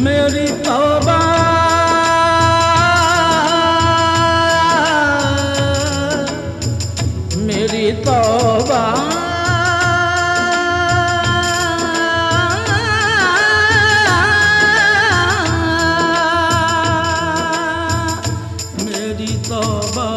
मेरी तौबा मेरी तौबा मेरी तौबा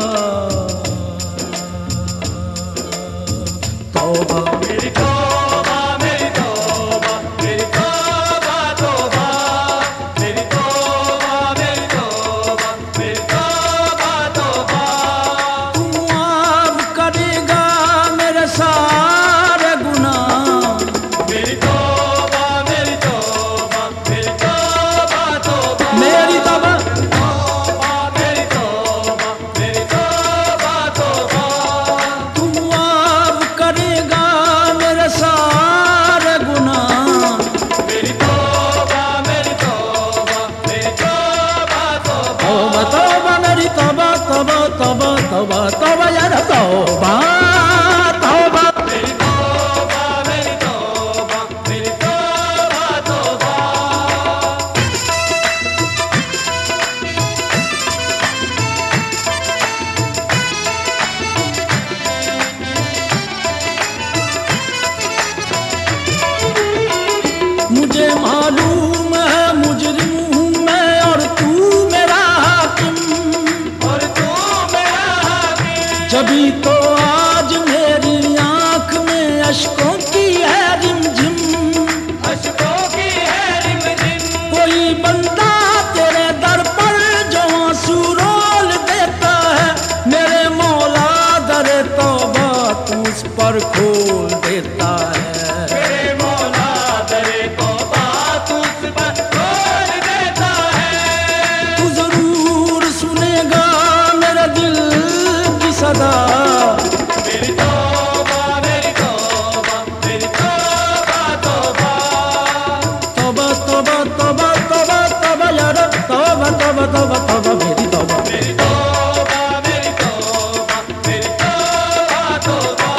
तौबा मेरी तौबा मेरी तौबा मेरी तौबा तौबा मेरी तौबा मेरी तौबा मेरी तौबा तौबा तू माफ करेगा मेरे सारे गुनाह मेरी तौबा मेरी तौबा मेरी तौबा तौबा मेरी तौबा मेरी तौबा मेरी तौबा तौबा तू माफ करेगा मेरे सारे गुनाह मेरी तौबा मेरी तौबा मेरी तौबा तौबा तौबा तौबा मेरी तौबा तौबा तौबा तौबा तौबा यार तौबा तौबा मेरी तौबा मेरी तौबा मेरी तौबा तौबा मुझे मालूम है मुजरिम हूँ मैं और तू मेरा हाकिम और तू मेरा हाकिम जभी तो आज मेरी आंख में अश्कों की है रिमझिम अशकों की है रिमझिम कोई बंदा तेरे दर पर जो आंसू रोल देता है मेरे मौला दरे तौबा तू उस पर खोल देता है मेरे मौला दरे तौबा तू उस पर खोल देता है तू जरूर सुनेगा मेरे दिल की सदा मेरी तौबा मेरी तौबा मेरी तौबा तौबा तौबा तौबा तौबा तौबा तौबा यार तौबा तौबा तौबा तौबा मेरी तौबा मेरी तौबा मेरी तौबा मेरी तौबा तौबा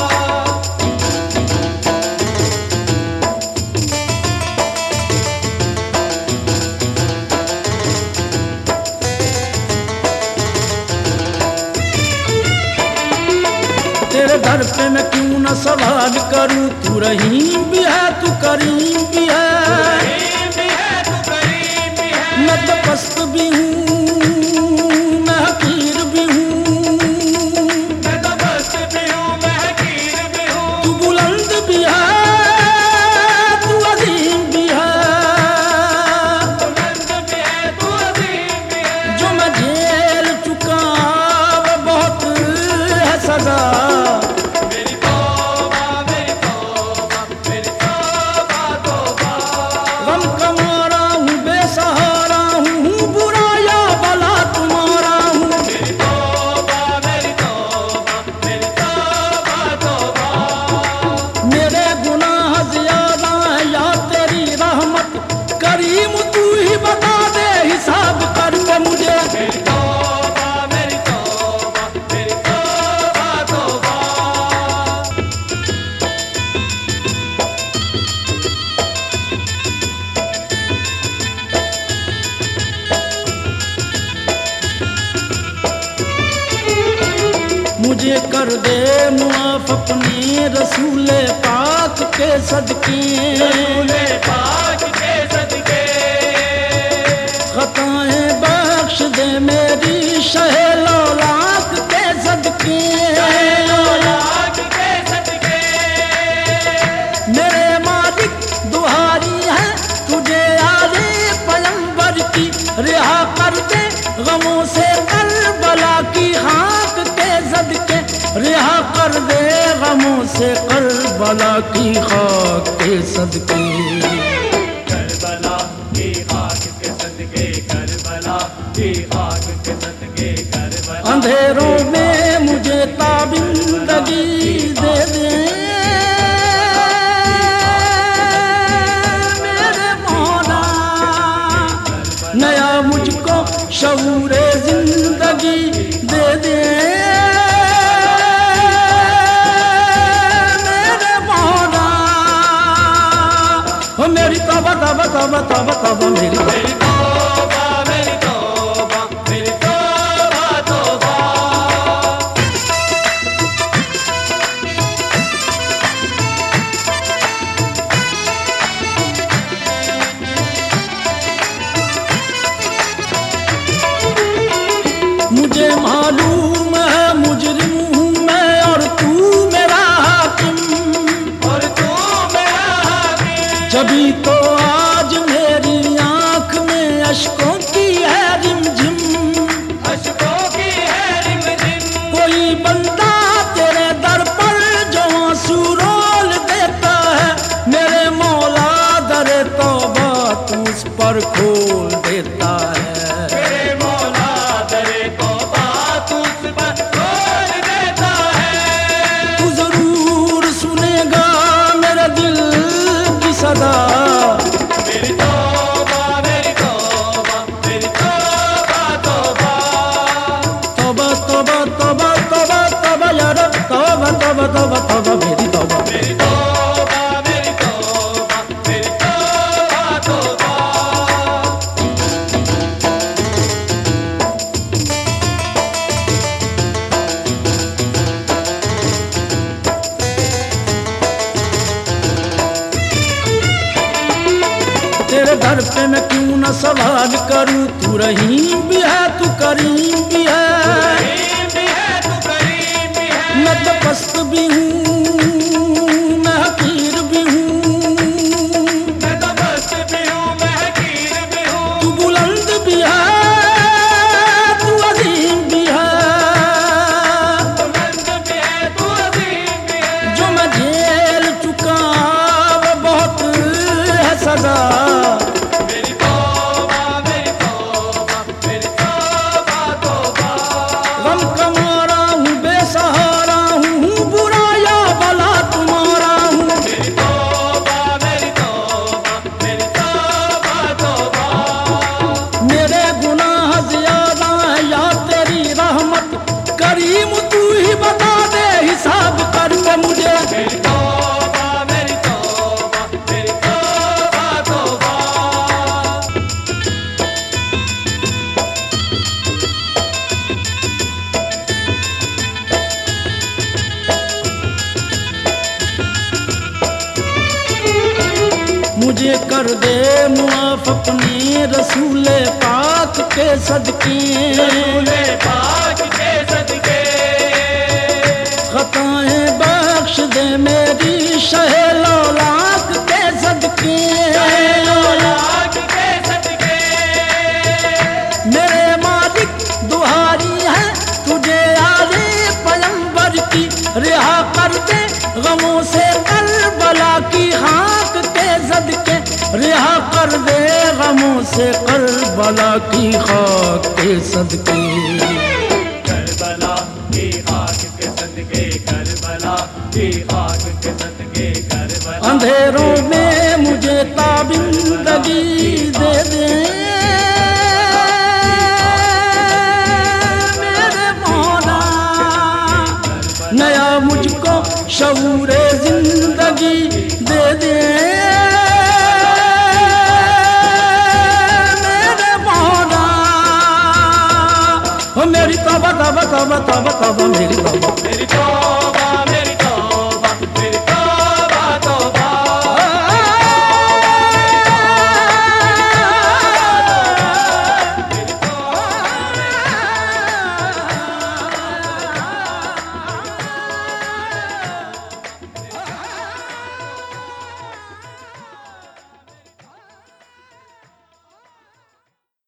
तेरे दर पे मैं क्यों न सवाल करूं तू रहीम भी है तू करीम भी है करीम भी है तू करीम भी है मैं तो पस्त भी हूँ मैं हकीर भी हूँ मैं तो बस्त भी हूँ मैं हकीर भी हूँ तू बुलंद भी है तू अजीम भी है बुलंद भी है तू अजीम भी है जो मैं झेल चुका वो बहुत है सजा मेरी तौबा मेरी तौबा मेरी तौबा तौबा गम का मारा हूँ बेसहारा हूँ बुरा या भला तुम्हारा हूँ मेरी तौबा मेरी तौबा मेरी तौबा तौबा मेरे गुनाह ज्यादा है या तेरी रहमत करीम तू ही बता दे हिसाब करके मुझे मेरी तौबा मेरी तौबा मेरी तौबा तौबा मुझे कर दे मुआफ अपने रसूले पाक के सदके रसूले पाक के सदके खताएं बख्श दे मेरी शहे लौलाक के सदके लाख के सदके मेरे मालिक दुहारी है तुझे आले पैगंबर की रिहा कर दे गमों से करबला की खाक के सदके रिहा कर दे गमों से करबला की खाक के सदके करबला की खाक के सदके करबला की खाक के सदके करबला अंधेरों में मुझे ताबिंदगी दे दे मेरे मौला नया मुझको शऊरे जिंदगी दे दे मेरे मौला हो मेरी तौबा तौबा तौबा तौबा तौबा मेरी तौबा। मेरी तौबा मेरी तौबा मेरी तौबा तौबा। मुझे मालूम है मुजरिम हूँ मैं और तू मेरा हाकिम, और तू मेरा हाकिम। जभी तो आज मेरी आंख में अश्कों की है रिमझिम। अश्कों की है रिमझिम। कोई बंदा तेरे दर पर जो आंसू रोल देता है, मेरे मौला दरे तौबा तू उस पर खोल देता है। मेरे मौला दरे तौबा तू उस पर खोल देता है। तू जरूर सुनेगा मेरे दिल की सदा। मेरी तौबा मेरी तौबा मेरी तौबा तौबा। तौबा तौबा तौबा तौबा तौबा या रब तौबा तौबा तौबा तौबा मेरी तौबा। मेरी तौबा मेरी तौबा मेरी तौबा तौबा। तेरे दर पे मैं क्यों न सवाल करूं, तू रहीम भी है तू करीम भी है। करीम भी है तू करीम भी है। मैं तो पस्त भी हूँ मैं हकीर भी हूँ। मैं तो मस्त भी हूँ मैं हकीर भी हूँ। तू बुलंद भी है तू अजीम भी है। बुलंद भी है तू अजीम भी है। जो मैं झेल चुका वो बहुत है सजा। मेरी तौबा मेरी तौबा मेरी तौबा तौबा। गम का मारा हूँ बेसहारा हूँ, बुरा या भला तुम्हारा हूँ। मेरी तौबा मेरी तौबा मेरी तौबा तौबा। मेरे गुनाह ज्यादा है या तेरी रहमत, करीम तू ही बता दे हिसाब करके मुझे। मेरी तौबा मेरी तौबा मेरी तौबा तौबा। मुझे कर दे मुआफ अपने रसूले पाक के सदके। रसूले पाक के सदके। खताएं बख्श दे मेरी शहे लौलाक के सदके। लौलाक के सदके। मेरे मालिक दुहारी है तुझे आले पैगंबर की, रिहा कर दे गमों से करबला की खाक के सदके। रिहा कर दे गमों से करबला की खाक के सदके। करबला की खाक के सदके करबला की खाक के सदके करबला। अंधेरों में मुझे ताबिंदगी दे दे मेरे मौला, नया मुझको शऊरे जिंदगी दे दे मेरे मौला। हो मेरी तौबा तौबा तौबा तौबा तौबा मेरी तौबा। मेरी तौबा